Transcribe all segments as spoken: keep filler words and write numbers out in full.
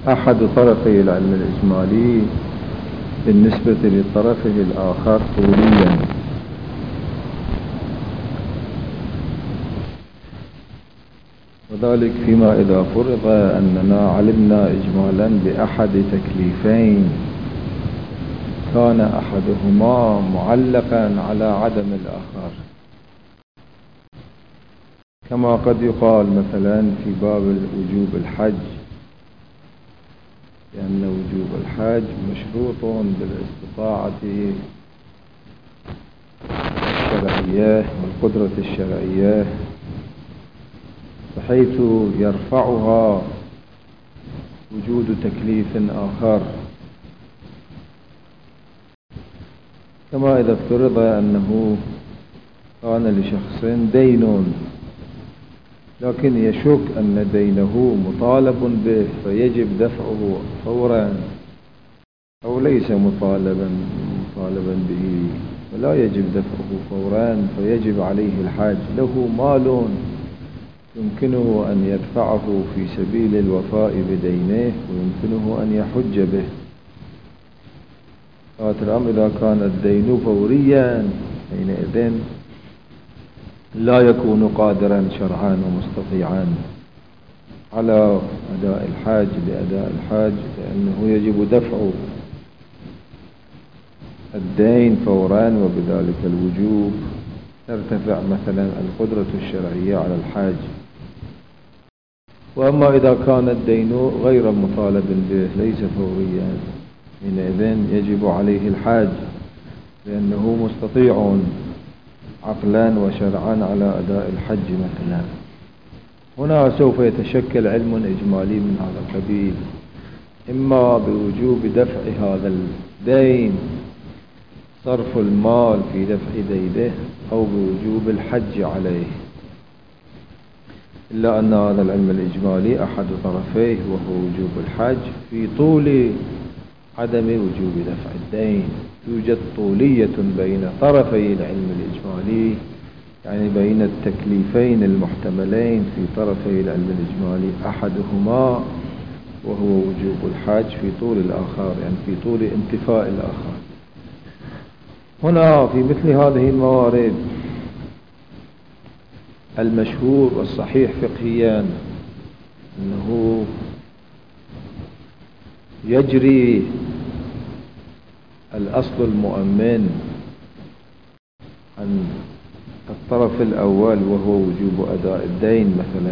أحد طرفي العلم الإجمالي بالنسبة لطرفه الآخر طوليا، وذلك فيما إذا فرض أننا علمنا إجمالا بأحد تكليفين كان أحدهما معلقا على عدم الآخر، كما قد يقال مثلا في باب وجوب الحج، لأن وجوب الحج مشروط بالاستطاعة الشرعية والقدرة الشرعية، بحيث يرفعها وجود تكليف آخر، كما إذا افترض أنه كان لشخص دين لكن يشك أن دينه مطالب به فيجب دفعه فورا، أو ليس مطالبا مطالبا به فلا يجب دفعه فورا فيجب عليه الحج، له مال يمكنه أن يدفعه في سبيل الوفاء بدينه ويمكنه أن يحج به. الأمر إذا كان الدين فوريا حينئذ لا يكون قادرا شرعا ومستطيعا على أداء الحج لأداء الحج، لأنه يجب دفع الدين فورا، وبذلك الوجوب ترتفع مثلا القدرة الشرعية على الحج. وأما إذا كان الدين غير مطالب به ليس فوريا حينئذ يجب عليه الحج، لأنه مستطيع عقلا وشرعا على أداء الحج مثلا. هنا سوف يتشكل علم إجمالي من هذا القبيل، إما بوجوب دفع هذا الدين، صرف المال في دفع دينه، أو بوجوب الحج عليه، إلا أن هذا العلم الإجمالي أحد طرفيه وهو وجوب الحج في طول عدم وجوب دفع الدين. يوجد طولية بين طرفي العلم الإجمالي، يعني بين التكليفين المحتملين في طرفي العلم الإجمالي، أحدهما وهو وجوب الحج في طول الآخر، يعني في طول انتفاء الآخر. هنا في مثل هذه الموارد المشهور والصحيح فقهيا أنه يجري الأصل المؤمن عن الطرف الأول وهو وجوب أداء الدين مثلا،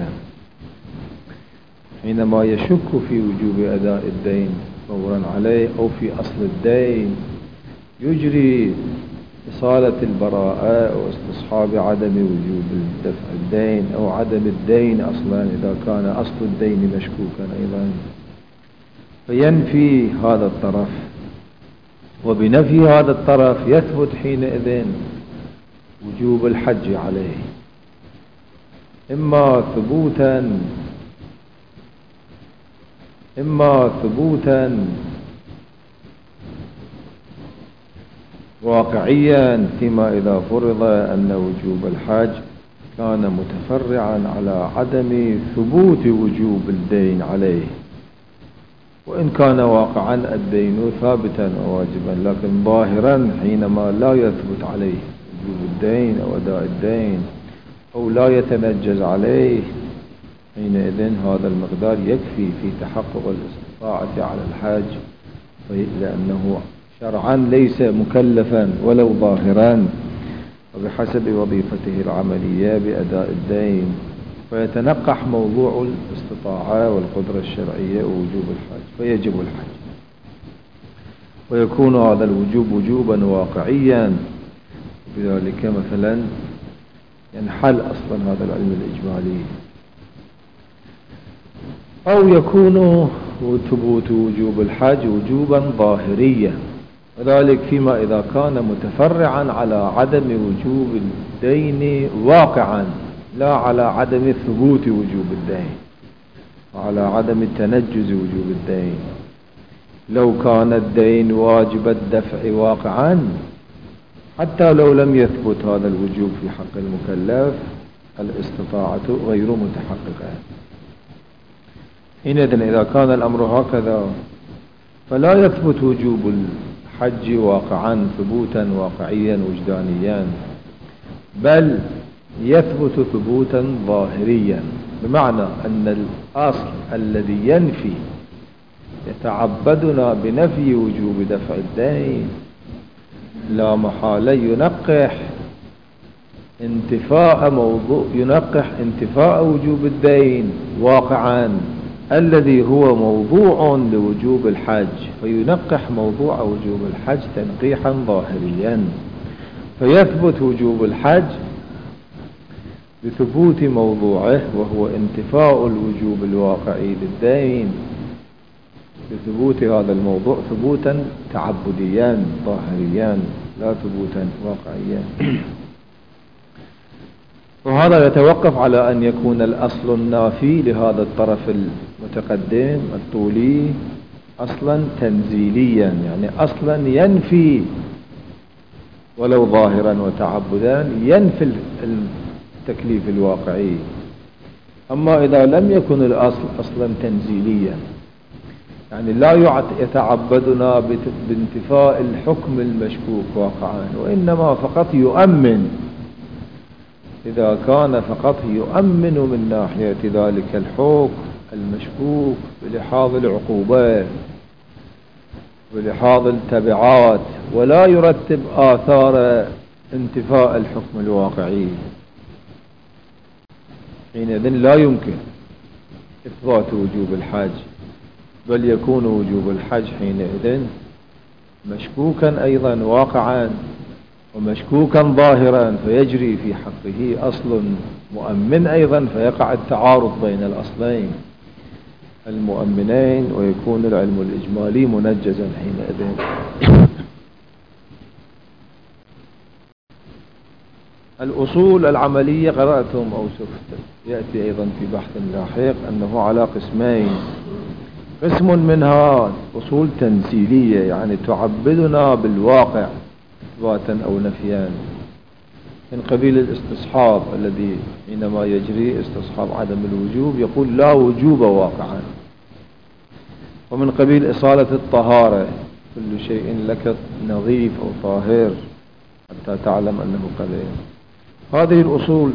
حينما يشك في وجوب أداء الدين فورا عليه أو في أصل الدين يجري إصالة البراءة واستصحاب عدم وجوب دفع الدين أو عدم الدين أصلا إذا كان أصل الدين مشكوكا أيضا، فينفي هذا الطرف، وبنفي هذا الطرف يثبت حينئذ وجوب الحج عليه، إما ثبوتا إما ثبوتا واقعيا، فيما إذا فرض أن وجوب الحج كان متفرعا على عدم ثبوت وجوب الدين عليه، وإن كان واقعا الدين ثابتا وواجبا، لكن ظاهرا حينما لا يثبت عليه وجوب الدين أو أداء الدين أو لا يتنجز عليه، حينئذ هذا المقدار يكفي في تحقق الاستطاعة على الحج، لأنه شرعا ليس مكلفا ولو ظاهرا وبحسب وظيفته العملية بأداء الدين، فيتنقح موضوع الاستطاعة والقدرة الشرعية ووجوب الحج فيجب الحج، ويكون هذا الوجوب وجوبا واقعيا، بذلك مثلا ينحل أصلا هذا العلم الإجمالي. أو يكون ثبوت وجوب الحج وجوبا ظاهريا، وذلك فيما إذا كان متفرعا على عدم وجوب الدين واقعا، لا على عدم ثبوت وجوب الدين وعلى عدم التنجز وجوب الدين. لو كان الدين واجب الدفع واقعا حتى لو لم يثبت هذا الوجوب في حق المكلف الاستطاعة غير متحققة، حينئذ إذا كان الأمر هكذا فلا يثبت وجوب الحج واقعا ثبوتا واقعيا وجدانيا، بل يثبت ثبوتا ظاهريا، بمعنى أن الأصل الذي ينفي يتعبدنا بنفي وجوب دفع الدين لا محالة ينقح انتفاء موضوع ينقح انتفاء وجوب الدين واقعا الذي هو موضوع لوجوب الحج، فينقح موضوع وجوب الحج تنقيحا ظاهريا، فيثبت وجوب الحج بثبوت موضوعه وهو انتفاء الوجوب الواقعي للدين بثبوت هذا الموضوع ثبوتا تعبديا ظاهريا لا ثبوتا واقعيا. وهذا يتوقف على أن يكون الأصل النافي لهذا الطرف المتقدم الطولي أصلا تنزيليا، يعني أصلا ينفي ولو ظاهرا وتعبدا ينفي التكليف الواقعي. أما إذا لم يكن الأصل أصلا تنزيليا، يعني لا يتعبدنا بانتفاء الحكم المشكوك واقعا، وإنما فقط يؤمن، إذا كان فقط يؤمن من ناحية ذلك الحكم المشكوك بلحاظ العقوبة بلحاظ التبعات، ولا يرتب آثار انتفاء الحكم الواقعي، حينئذ لا يمكن إثبات وجوب الحج، بل يكون وجوب الحج حينئذ مشكوكا أيضا واقعا ومشكوكا ظاهرا، فيجري في حقه أصل مؤمن أيضا، فيقع التعارض بين الأصلين المؤمنين ويكون العلم الإجمالي منجزا حينئذ. الأصول العملية قرأتم أو سوف يأتي أيضا في بحث لاحق أنه على قسمين، قسم منها أصول تنزيلية يعني تعبدنا بالواقع إثباتا أو نفيا، من قبيل الاستصحاب الذي حينما يجري استصحاب عدم الوجوب يقول لا وجوب واقعا، ومن قبيل إصالة الطهارة كل شيء لك نظيف أو طاهر حتى تعلم أنه قليل. هذه الأصول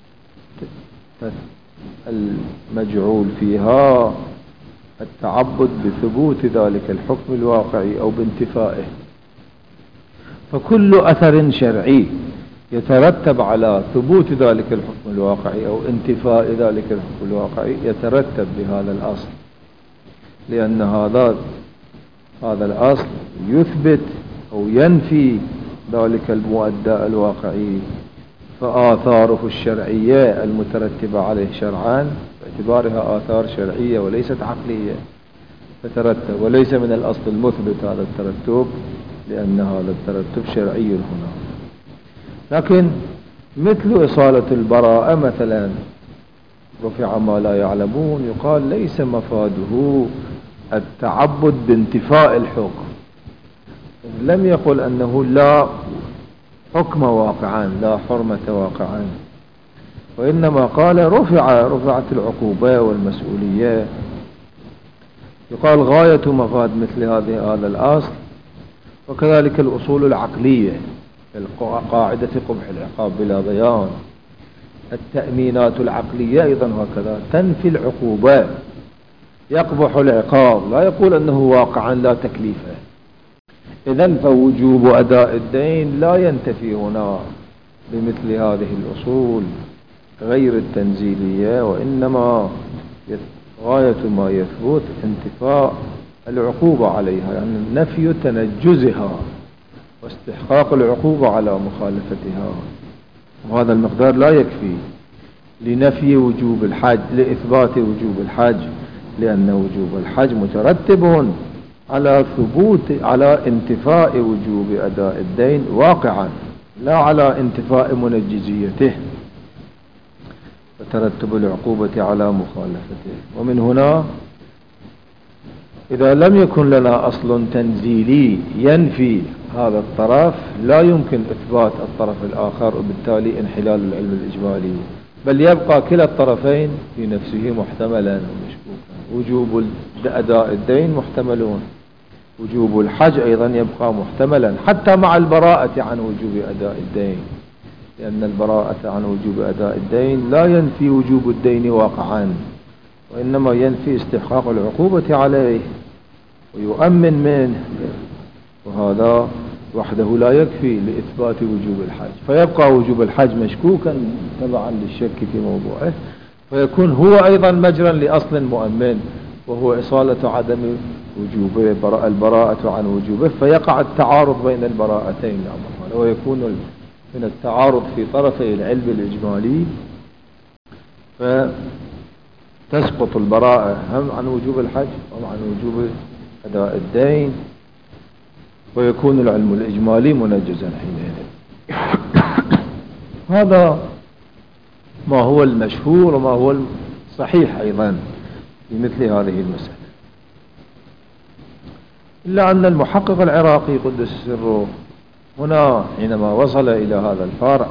المجعول فيها التعبد بثبوت ذلك الحكم الواقعي أو بانتفائه، فكل أثر شرعي يترتب على ثبوت ذلك الحكم الواقعي أو انتفاء ذلك الحكم الواقعي يترتب بهذا الأصل، لأن هذا هذا الأصل يثبت أو ينفي ذلك المؤدى الواقعي، فآثاره الشرعية المترتبة عليه شرعا باعتبارها آثار شرعية وليست عقلية تترتب، وليس من الأصل المثبت هذا الترتب، لأن هذا الترتب شرعي هنا. لكن مثل إصالة البراءة مثلا رفع ما لا يعلمون، يقال ليس مفاده التعبد بانتفاء الحكم، لم يقل أنه لا حكم واقعا لا حرمة واقعا، وإنما قال رفع رفعت العقوبة والمسؤولية. يقال غاية مفاد مثل هذه هذا الأصل. وكذلك الأصول العقلية قاعدة قبح العقاب بلا بيان، التأمينات العقلية أيضا هكذا تنفي العقوبة، يقبح العقاب، لا يقول أنه واقعا لا تكليفه. إذن فوجوب أداء الدين لا ينتفي هنا بمثل هذه الأصول غير التنزيلية، وإنما غاية ما يثبت انتفاء العقوبة عليها، يعني نفي تنجزها واستحقاق العقوبة على مخالفتها، وهذا المقدار لا يكفي لنفي وجوب الحج لإثبات وجوب الحج، لأن وجوب الحج مترتب على ثبوت على انتفاء وجوب أداء الدين واقعا، لا على انتفاء منجزيته وترتب العقوبة على مخالفته. ومن هنا إذا لم يكن لنا أصل تنزيلي ينفي هذا الطرف لا يمكن إثبات الطرف الآخر، وبالتالي انحلال العلم الإجمالي، بل يبقى كلا الطرفين في نفسه محتملا ومشكوكا وجوب أداء الدين محتملون، وجوب الحج أيضا يبقى محتملا حتى مع البراءة عن وجوب أداء الدين، لأن البراءة عن وجوب أداء الدين لا ينفي وجوب الدين واقعا، وإنما ينفي استحقاق العقوبة عليه ويؤمن منه، وهذا وحده لا يكفي لإثبات وجوب الحج، فيبقى وجوب الحج مشكوكا تبعا للشك في موضوعه، فيكون هو أيضا مجرا لأصل مؤمن وهو إصالة عدم وجوبه، البراءة عن وجوبه، فيقع التعارض بين البراءتين لا محالة، ويكون من التعارض في طرفي العلم الإجمالي، فتسقط البراءة هم عن وجوب الحج وهم عن وجوب أداء الدين، ويكون العلم الإجمالي منجزا حينئذ. هذا ما هو المشهور وما هو الصحيح أيضا في مثل هذه المسألة، إلا أن المحقق العراقي قدس سره هنا حينما وصل إلى هذا الفرع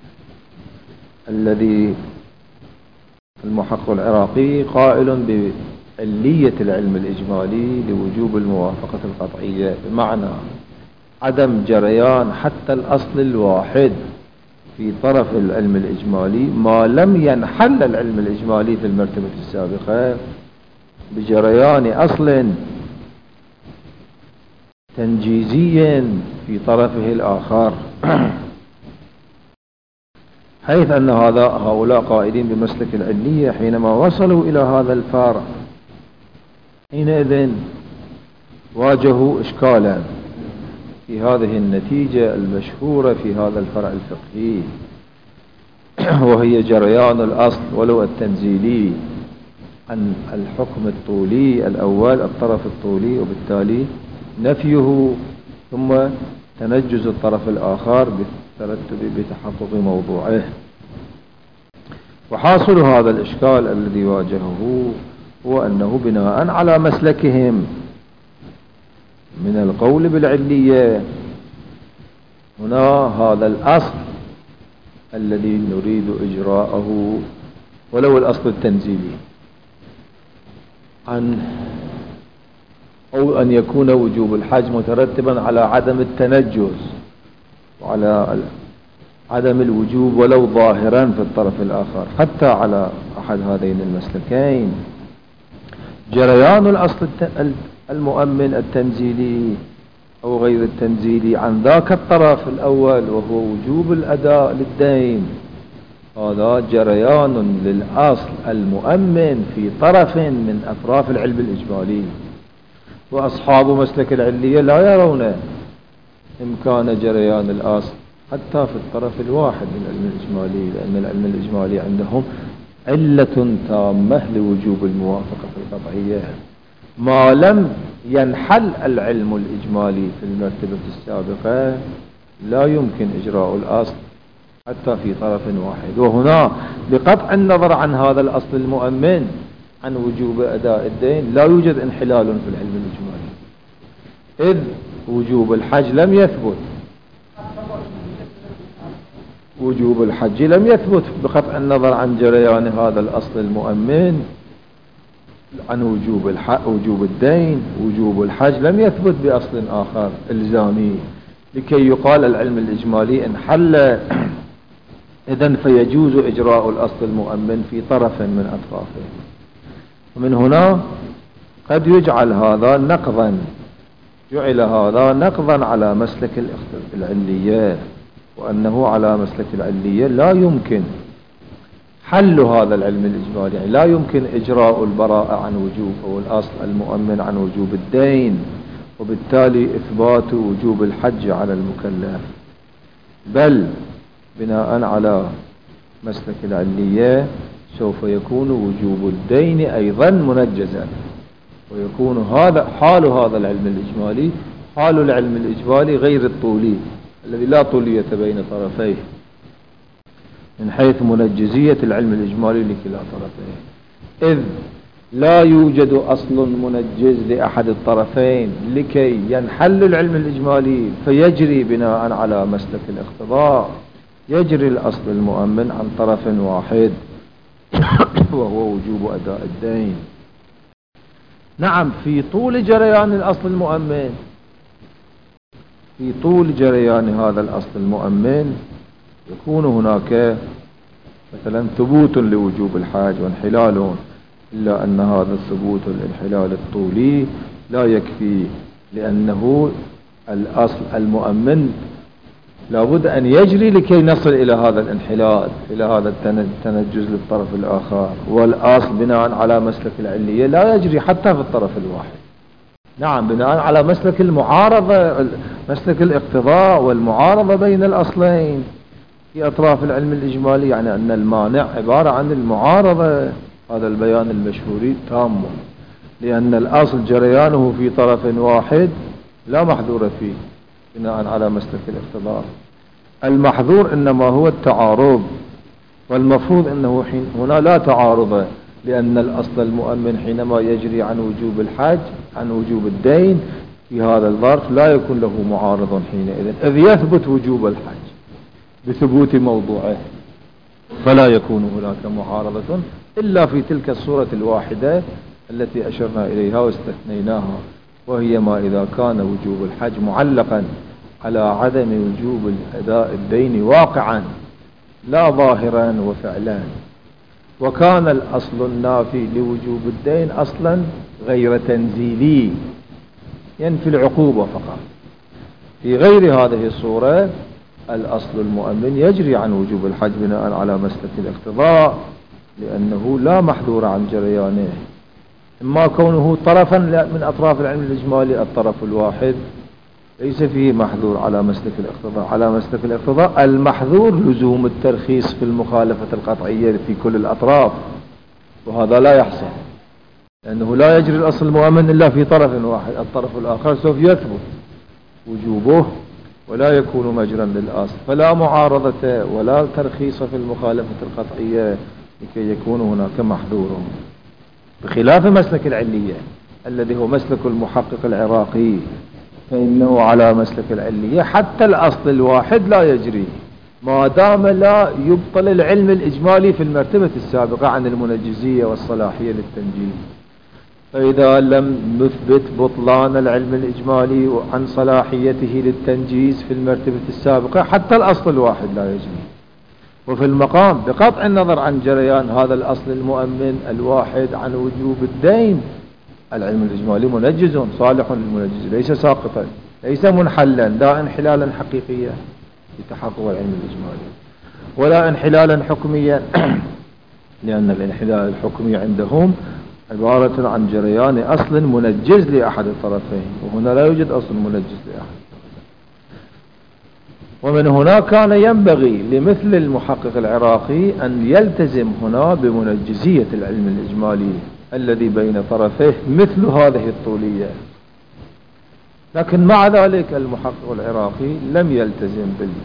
الذي المحقق العراقي قائل بعلية العلم الإجمالي لوجوب الموافقة القطعية، بمعنى عدم جريان حتى الأصل الواحد في طرف العلم الإجمالي ما لم ينحل العلم الإجمالي في المرتبة السابقة بجريان أصل تنجيزي في طرفه الآخر، حيث أن هذا هؤلاء قائدين بمسلك العلية حينما وصلوا إلى هذا الفرع حينئذ واجهوا إشكالا في هذه النتيجة المشهورة في هذا الفرع الفقهي، وهي جريان الأصل ولو التنزيلي عن الحكم الطولي الأول، الطرف الطولي، وبالتالي نفيه ثم تنجز الطرف الآخر بالترتب بتحقق موضوعه. وحاصل هذا الإشكال الذي واجهه هو أنه بناء على مسلكهم من القول بالعلية هنا هذا الأصل الذي نريد إجراءه ولو الأصل التنزيلي عن أو أن يكون وجوب الحج مترتبا على عدم التنجز وعلى عدم الوجوب ولو ظاهرا في الطرف الآخر، حتى على أحد هذين المسلكين جريان الأصل المؤمن التنزيلي أو غير التنزيلي عن ذاك الطرف الأول وهو وجوب الأداء للدين، هذا جريان للأصل المؤمن في طرف من أطراف العلم الإجمالي، وأصحاب مسلك العلية لا يرون إمكان جريان الأصل حتى في الطرف الواحد من العلم الإجمالي، لأن العلم الإجمالي عندهم علة تامة لوجوب الموافقة القطعية ما لم ينحل العلم الإجمالي في المرتبة السابقة، لا يمكن إجراء الأصل حتى في طرف واحد. وهنا بقطع النظر عن هذا الأصل المؤمن عن وجوب أداء الدين لا يوجد انحلال في العلم الإجمالي، إذ وجوب الحج لم يثبت، وجوب الحج لم يثبت بقطع النظر عن جريان هذا الأصل المؤمن عن وجوب الحق وجوب الدين. وجوب الحج لم يثبت بأصل آخر إلزامي لكي يقال العلم الإجمالي انحل، إذن فيجوز إجراء الأصل المؤمن في طرف من أطرافه. ومن هنا قد يجعل هذا نقضا جعل هذا نقضا على مسلك العلية، وأنه على مسلك العلية لا يمكن حل هذا العلم الإجمالي، يعني لا يمكن إجراء البراءة عن وجوب أو الأصل المؤمن عن وجوب الدين، وبالتالي إثبات وجوب الحج على المكلف، بل بناء على مسلك العلية سوف يكون وجوب الدين أيضا منجزا، ويكون هذا حال هذا العلم الإجمالي حال العلم الإجمالي غير الطولي الذي لا طولية بين طرفيه من حيث منجزية العلم الإجمالي لكلا طرفيه، إذ لا يوجد أصل منجز لأحد الطرفين لكي ينحل العلم الإجمالي فيجري بناء على مسلك الاقتضاء يجري الأصل المؤمن عن طرف واحد وهو وجوب أداء الدين. نعم في طول جريان الأصل المؤمن، في طول جريان هذا الأصل المؤمن يكون هناك مثلا ثبوت لوجوب الحج وانحلال، إلا أن هذا الثبوت والانحلال الطولي لا يكفي، لأنه الأصل المؤمن لابد أن يجري لكي نصل إلى هذا الانحلال، إلى هذا التنجز للطرف الآخر. والأصل بناء على مسلك العلية لا يجري حتى في الطرف الواحد. نعم بناء على مسلك المعارضة، مسلك الاقتضاء والمعارضة بين الأصلين في أطراف العلم الإجمالي، يعني أن المانع عبارة عن المعارضة. هذا البيان المشهوري تام، لأن الأصل جريانه في طرف واحد لا محذور فيه بناء على مسلك الاقتضاء. المحذور إنما هو التعارض، والمفروض أنه حين هنا لا تعارض، لأن الأصل المؤمن حينما يجري عن وجوب الحج عن وجوب الدين في هذا الظرف لا يكون له معارض حينئذ، إذ يثبت وجوب الحج بثبوت موضوعه، فلا يكون هناك معارضة إلا في تلك الصورة الواحدة التي أشرنا إليها واستثنيناها، وهي ما إذا كان وجوب الحج معلقا على عدم وجوب أداء الدين واقعا لا ظاهرا وفعلا، وكان الأصل النافي لوجوب الدين أصلا غير تنزيلي ينفي العقوبة فقط. في غير هذه الصورة الأصل المؤمن يجري عن وجوب الحج بناء على مسلك الاقتضاء، لأنه لا محذور عن جريانه، إما كونه طرفا من أطراف العلم الإجمالي، الطرف الواحد ليس فيه محذور على مسلك الاقتضاء. على مسلك الاقتضاء المحذور لزوم الترخيص في المخالفة القطعية في كل الأطراف، وهذا لا يحصل، لأنه لا يجري الأصل المؤمن إلا في طرف واحد، الطرف الآخر سوف يثبت وجوبه ولا يكون مجرا للأصل، فلا معارضة ولا ترخيص في المخالفة القطعية لكي يكون هناك محذور، بخلاف مسلك العلية الذي هو مسلك المحقق العراقي، فإنه على مسلك العلية حتى الأصل الواحد لا يجري ما دام لا يبطل العلم الإجمالي في المرتبة السابقة عن المنجزية والصلاحية للتنجيز. فإذا لم نثبت بطلان العلم الإجمالي عن صلاحيته للتنجيز في المرتبة السابقة حتى الأصل الواحد لا يجري. وفي المقام بقطع النظر عن جريان هذا الأصل المؤمن الواحد عن وجوب الدين، العلم الإجمالي منجز صالح للمنجز، ليس ساقطا، ليس منحلا، لا انحلالا حقيقيا لتحقق العلم الإجمالي ولا انحلالا حكميا، لأن الانحلال الحكمي عندهم عبارة عن جريان أصل منجز لأحد الطرفين، وهنا لا يوجد أصل منجز لأحد الطرفين. ومن هنا كان ينبغي لمثل المحقق العراقي أن يلتزم هنا بمنجزية العلم الإجمالي الذي بين طرفيه مثل هذه الطولية، لكن مع ذلك المحقق العراقي لم يلتزم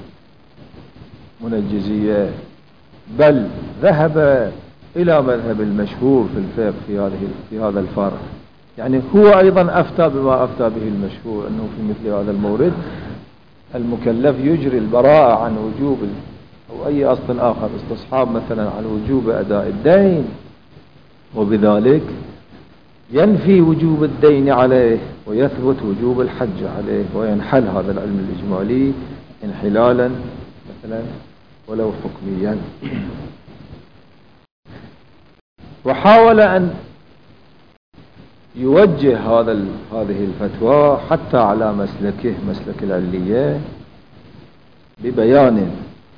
بالمنجزية، بل ذهب إلى مذهب المشهور في الفقه في هذه في هذا الفرع. يعني هو أيضا أفتى بما أفتى به المشهور، أنه في مثل هذا المورد المكلف يجري البراءة عن وجوب أو أي أصل آخر، استصحاب مثلا عن وجوب أداء الدين، وبذلك ينفي وجوب الدين عليه ويثبت وجوب الحج عليه، وينحل هذا العلم الإجمالي انحلالا مثلا ولو حكميا. وحاول أن يوجه هذا هذه الفتوى حتى على مسلكه مسلك العلية ببيان.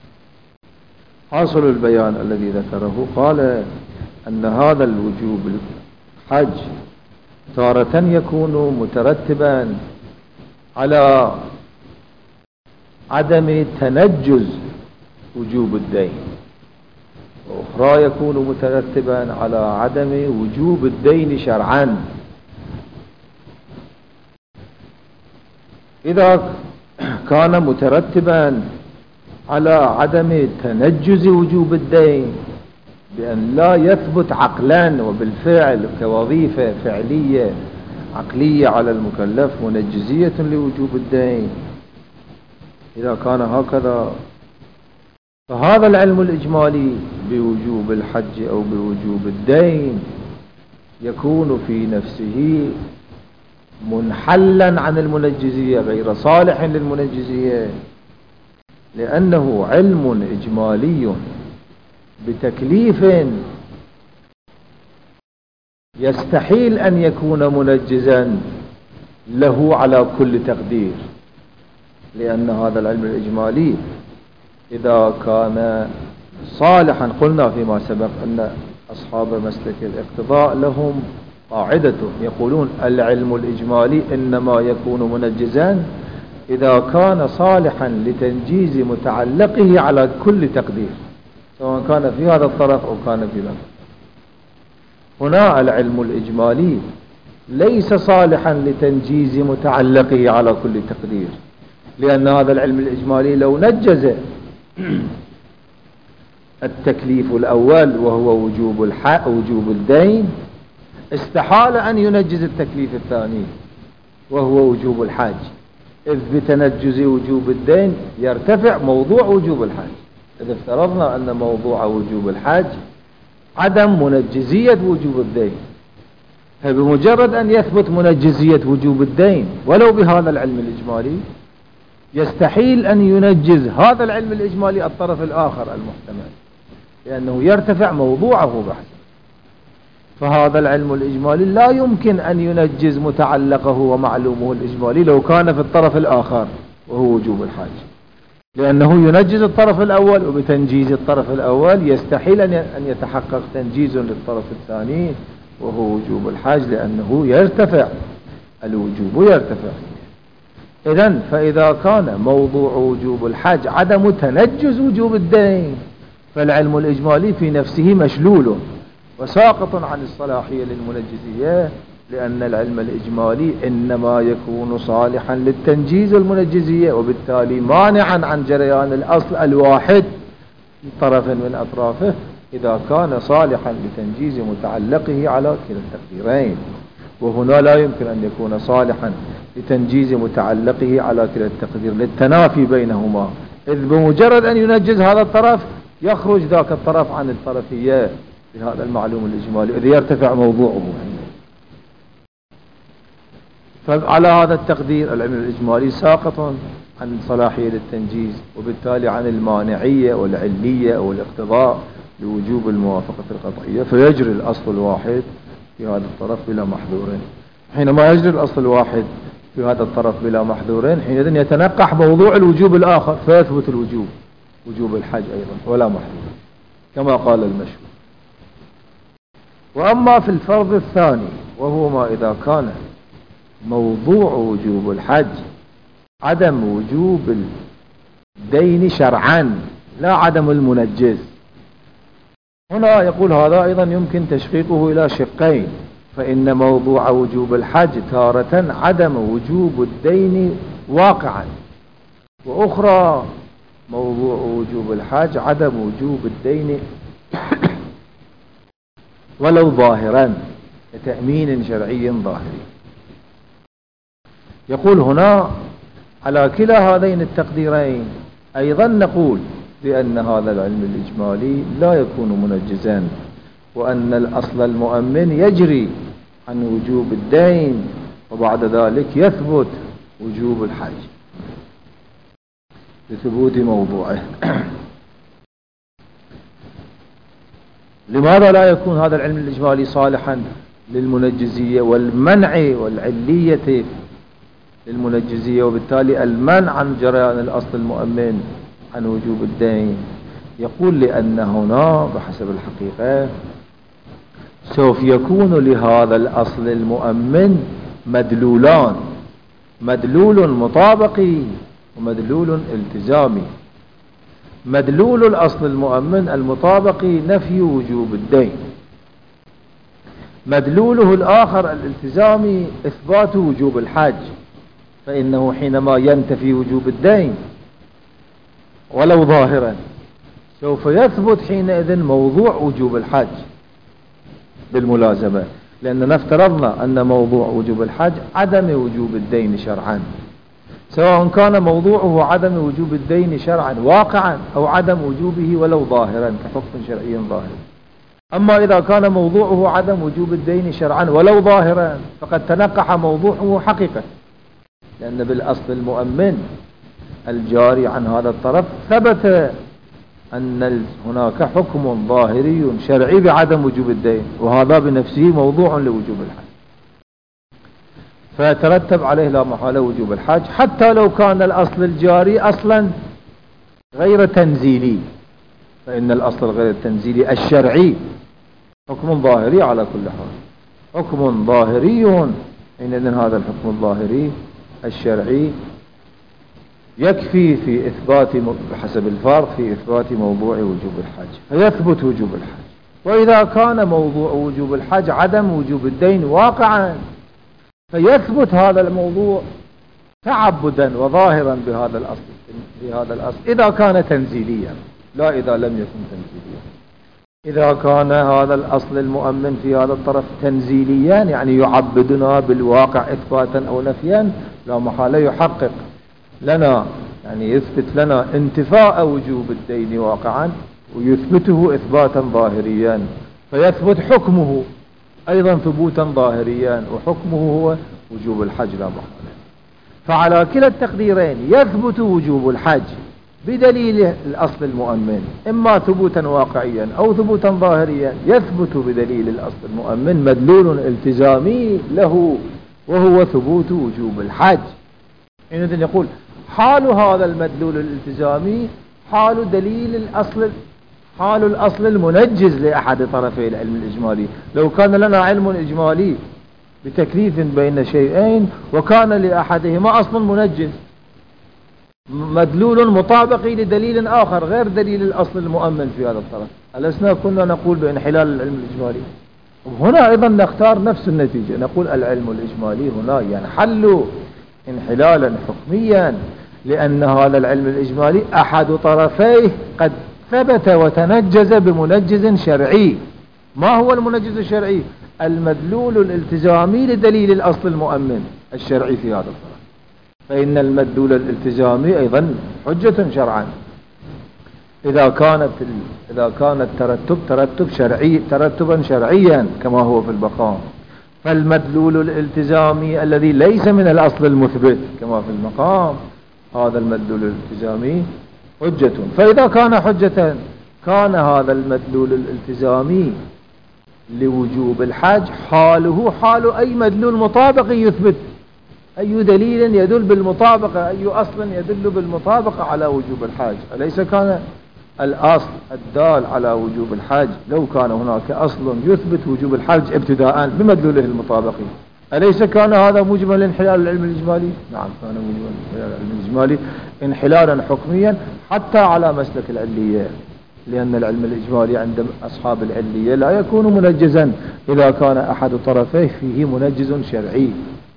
حاصل البيان الذي ذكره قال أن هذا الوجوب الحج تارة يكون مترتبا على عدم تنجز وجوب الدين، وأخرى يكون مترتبا على عدم وجوب الدين شرعا. إذا كان مترتبا على عدم تنجز وجوب الدين بأن لا يثبت عقلا وبالفعل كوظيفة فعلية عقلية على المكلف منجزية لوجوب الدين، إذا كان هكذا فهذا العلم الإجمالي بوجوب الحج أو بوجوب الدين يكون في نفسه منحلا عن المنجزية غير صالح للمنجزية، لأنه علم إجمالي بتكليف يستحيل أن يكون منجزا له على كل تقدير، لأن هذا العلم الإجمالي إذا كان صالحا، قلنا فيما سبق أن أصحاب مسلك الاقتضاء لهم قاعدة يقولون العلم الإجمالي إنما يكون منجزا إذا كان صالحا لتنجيز متعلقه على كل تقدير، سواء كان في هذا الطرف أو كان في ذاك. هنا العلم الإجمالي ليس صالحا لتنجيز متعلقه على كل تقدير، لأن هذا العلم الإجمالي لو نجز التكليف الأول وهو وجوب الحق وجوب الدين، استحال أن ينجز التكليف الثاني وهو وجوب الحج، إذ بتنجز وجوب الدين يرتفع موضوع وجوب الحج. إذا افترضنا أن موضوع وجوب الحج عدم منجزية وجوب الدين، فبمجرد أن يثبت منجزية وجوب الدين ولو بهذا العلم الإجمالي، يستحيل أن ينجز هذا العلم الإجمالي الطرف الآخر المحتمل، لأنه يرتفع موضوعه بحثا. فهذا العلم الإجمالي لا يمكن أن ينجز متعلقه ومعلومه الإجمالي لو كان في الطرف الآخر وهو وجوب الحج، لأنه ينجز الطرف الأول، وبتنجيز الطرف الأول يستحيل أن يتحقق تنجيز للطرف الثاني وهو وجوب الحج، لأنه يرتفع الوجوب يرتفع. إذن فإذا كان موضوع وجوب الحج عدم تنجز وجوب الدين، فالعلم الإجمالي في نفسه مشلول وساقط عن الصلاحية للمنجزية، لأن العلم الإجمالي إنما يكون صالحا للتنجيز المنجزية، وبالتالي مانعا عن جريان الأصل الواحد طرف من أطرافه إذا كان صالحا لتنجيز متعلقه على كلا التقديرين. وهنا لا يمكن أن يكون صالحا لتنجيز متعلقه على كلا التقدير للتنافي بينهما، إذ بمجرد أن ينجز هذا الطرف يخرج ذاك الطرف عن الطرفية بهذا المعلوم الإجمالي، إذ يرتفع موضوعه. فعلى هذا التقدير العلم الإجمالي ساقط عن صلاحية للتنجيز، وبالتالي عن المانعية والعلية والاقتضاء لوجوب الموافقة القطعية، فيجري الأصل الواحد في هذا الطرف بلا محذورين. حينما يجري الأصل الواحد في هذا الطرف بلا محذورين، حينئذ يتنقح موضوع الوجوب الآخر فيثبت الوجوب وجوب الحج أيضا ولا محذور كما قال المشهور. وأما في الفرض الثاني وهو ما إذا كان موضوع وجوب الحج عدم وجوب الدين شرعا لا عدم المنجز، هنا يقول هذا أيضا يمكن تشقيقه إلى شقين، فإن موضوع وجوب الحج تارة عدم وجوب الدين واقعا، وأخرى موضوع وجوب الحج عدم وجوب الدين ولو ظاهرا لتأمين شرعي ظاهري. يقول هنا على كلا هذين التقديرين أيضا نقول بأن هذا العلم الإجمالي لا يكون منجزا، وأن الأصل المؤمن يجري عن وجوب الدين وبعد ذلك يثبت وجوب الحج بثبوت موضوعه. لماذا لا يكون هذا العلم الإجمالي صالحا للمنجزية والمنع والعلية للمنجزية، وبالتالي المنع عن جريان الأصل المؤمن عن وجوب الدين؟ يقول لأن هنا بحسب الحقيقة سوف يكون لهذا الأصل المؤمن مدلولان، مدلول مطابقي ومدلول التزامي. مدلول الأصل المؤمن المطابقي نفي وجوب الدين، مدلوله الآخر الالتزامي إثبات وجوب الحج، فإنه حينما ينتفي وجوب الدين ولو ظاهرا سوف يثبت حينئذ موضوع وجوب الحج بالملازمة، لأننا افترضنا أن موضوع وجوب الحج عدم وجوب الدين شرعا، سواء كان موضوعه عدم وجوب الدين شرعا واقعا أو عدم وجوبه ولو ظاهرا كحكم شرعي ظاهر. أما إذا كان موضوعه عدم وجوب الدين شرعا ولو ظاهرا فقد تنقح موضوعه حقيقة، لأن بالأصل المؤمن الجاري عن هذا الطرف ثبت أن هناك حكم ظاهري شرعي بعدم وجوب الدين، وهذا بنفسه موضوع لوجوب الحج، فيترتب عليه لا محالة وجوب الحج حتى لو كان الأصل الجاري أصلا غير تنزيلي، فإن الأصل غير التنزيلي الشرعي حكم ظاهري على كل حال، حكم ظاهري، إن هذا الحكم الظاهري الشرعي يكفي في إثبات بحسب الفرق في إثبات موضوع وجوب الحج، فيثبت وجوب الحج. وإذا كان موضوع وجوب الحج عدم وجوب الدين واقعا فيثبت هذا الموضوع تعبدا وظاهرا بهذا الأصل بهذا الأصل إذا كان تنزيليا، لا إذا لم يكن تنزيليا. إذا كان هذا الأصل المؤمن في هذا الطرف تنزيليا، يعني يعبدنا بالواقع إثباتا أو نفيا، لا محالة يحقق لنا، يعني يثبت لنا انتفاء وجوب الدين واقعا ويثبته إثباتا ظاهريا، فيثبت حكمه أيضا ثبوتا ظاهريا، وحكمه هو وجوب الحج لا محالة. فعلى كلا التقديرين يثبت وجوب الحج بدليل الأصل المؤمن، إما ثبوتا واقعيا أو ثبوتا ظاهريا. يثبت بدليل الأصل المؤمن مدلول التزامي له وهو ثبوت وجوب الحج. إذن يقول حال هذا المدلول الالتزامي حال دليل الأصل، حال الأصل المنجز لأحد طرفي العلم الإجمالي. لو كان لنا علم إجمالي بتكليف بين شيئين وكان لأحدهما أصل منجز مدلول مطابق لدليل آخر غير دليل الأصل المؤمن في هذا الطرف، ألسنا كنا نقول بانحلال العلم الإجمالي؟ وهنا أيضا نختار نفس النتيجة، نقول العلم الإجمالي هنا ينحل انحلالا حكميا، لأن هذا العلم الإجمالي أحد طرفيه قد ثبت وتنجز بمنجز شرعي. ما هو المنجز الشرعي؟ المدلول الالتزامي لدليل الأصل المؤمن الشرعي في هذا الطرف، فإن المدلول الالتزامي أيضا حجة شرعا إذا كانت إذا كان الترتب ترتب شرعي ترتبا شرعيا كما هو في المقام، فالمدلول الالتزامي الذي ليس من الأصل المثبت كما في المقام هذا المدلول الالتزامي حجة. فإذا كان حجة كان هذا المدلول الالتزامي لوجوب الحج حاله حال أي مدلول مطابق يثبت، أي دليل يدل بالمطابقة، أي أصل يدل بالمطابقة على وجوب الحج. أليس كان الأصل الدال على وجوب الحج لو كان هناك أصل يثبت وجوب الحج ابتداء بمدلوله المطابقي، أليس كان هذا موجبا لانحلال العلم الإجمالي؟ نعم كان موجبا لانحلال العلم الإجمالي انحلالا حكميا حتى على مسلك العلية، لأن العلم الإجمالي عند أصحاب العلية لا يكون منجزا إذا كان أحد طرفيه فيه منجز شرعي.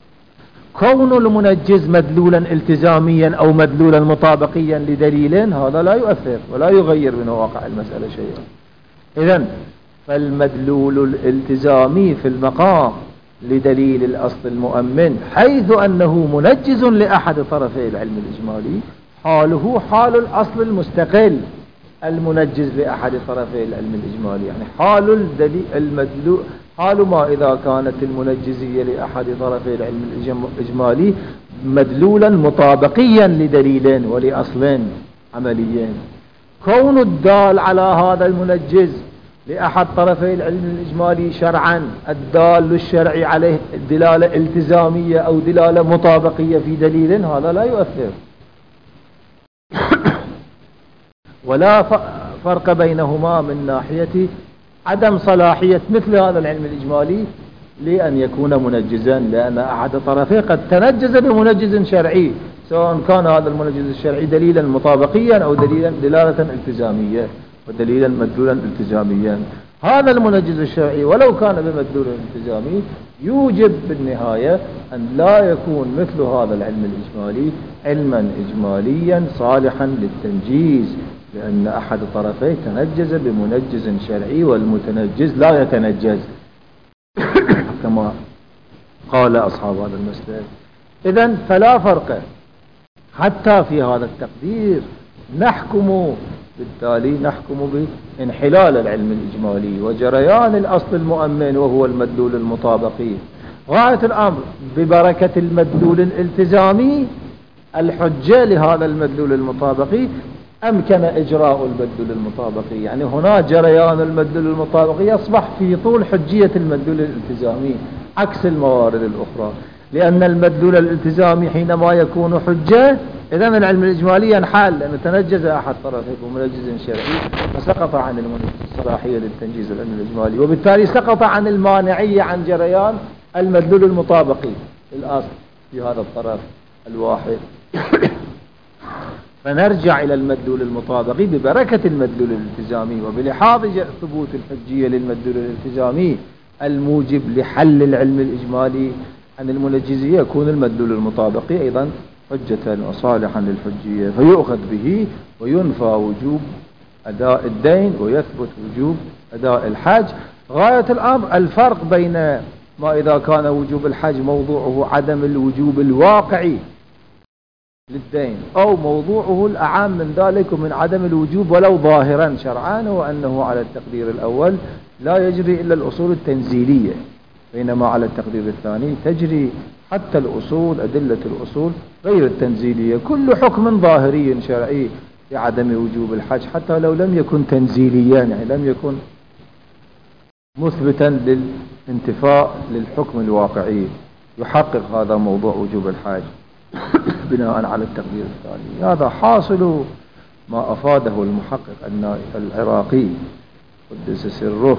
كون المنجز مدلولا التزاميا أو مدلولا مطابقيا لدليل هذا لا يؤثر ولا يغير من واقع المسألة شيئا. إذن فالمدلول الالتزامي في المقام لدليل الأصل المؤمن حيث أنه منجز لأحد طرفي العلم الإجمالي حاله حال الأصل المستقل المنجز لأحد طرفي العلم الإجمالي، يعني حال الدليل المدلول حال ما إذا كانت المنجزية لأحد طرفي العلم الإجمالي مدلولا مطابقيا لدليلين ولأصلين عمليين. كون الدال على هذا المنجز لأحد طرفي العلم الإجمالي شرعا الدال الشرعي عليه دلالة التزامية أو دلالة مطابقية في دليل هذا لا يؤثر، ولا فرق بينهما من ناحية عدم صلاحية مثل هذا العلم الإجمالي لأن يكون منجزا، لأن أحد طرفيه قد تنجز بمنجز شرعي سواء كان هذا المنجز الشرعي دليلا مطابقيا أو دليلا دلالة التزامية ودليلا مدلولا التزاميا. هذا المنجز الشرعي ولو كان بمدلول التزامي يوجب بالنهاية أن لا يكون مثل هذا العلم الإجمالي علما إجماليا صالحا للتنجيز، لأن أحد طرفيه تنجز بمنجز شرعي والمتنجز لا يتنجز كما قال أصحاب هذا المسلك. إذن فلا فرق حتى في هذا التقدير نحكم بالتالي نحكم بانحلال العلم الإجمالي وجريان الأصل المؤمن وهو المدلول المطابقي. غاية الأمر ببركة المدلول الالتزامي الحجة لهذا المدلول المطابقي أمكن إجراء المدلول المطابقي، يعني هنا جريان المدلول المطابقي يصبح في طول حجية المدلول الالتزامي عكس الموارد الأخرى، لأن المدلول الالتزامي حينما يكون حجة إذا العلم الإجمالي ينحل، لأنه تنجز أحد طرفه بمنجز شرعي فسقط عن الصلاحية للتنجيز العلم الإجمالي، وبالتالي سقط عن المانعية عن جريان المدلول المطابقي الأصل في هذا الطرف الواحد. فنرجع إلى المدلول المطابقي ببركة المدلول الالتزامي وبلحاظ ثبوت الحجية للمدلول الالتزامي الموجب لحل العلم الإجمالي عن المنجزية، يكون المدلول المطابقي أيضا حجة وصالحا للحجية فيؤخذ به وينفى وجوب أداء الدين ويثبت وجوب أداء الحج. غاية الأمر الفرق بين ما إذا كان وجوب الحج موضوعه عدم الوجوب الواقعي للدين أو موضوعه الأعم من ذلك ومن عدم الوجوب ولو ظاهرا شرعان، وأنه على التقدير الأول لا يجري إلا الأصول التنزيلية، بينما على التقدير الثاني تجري حتى الأصول أدلة الأصول غير التنزيلية. كل حكم ظاهري شرعي بعدم وجوب الحج حتى لو لم يكن تنزيليا، يعني لم يكن مثبتا للانتفاء للحكم الواقعي، يحقق هذا موضوع وجوب الحج بناء على التقدير الثاني. هذا حاصل ما أفاده المحقق العراقي قدس سره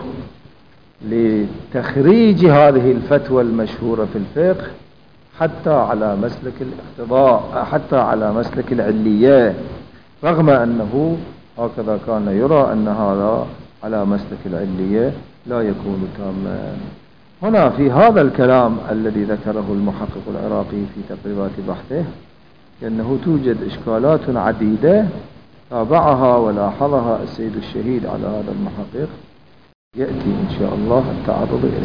لتخريج هذه الفتوى المشهورة في الفقه حتى على مسلك الاقتضاء، حتى على مسلك العلية، رغم أنه هكذا كان يرى أن هذا على مسلك العلية لا يكون تاما. هنا في هذا الكلام الذي ذكره المحقق العراقي في تقريبات بحثه أنه توجد إشكالات عديدة تابعها ولاحظها السيد الشهيد على هذا المحقق، يأتي إن شاء الله التعرض إليه.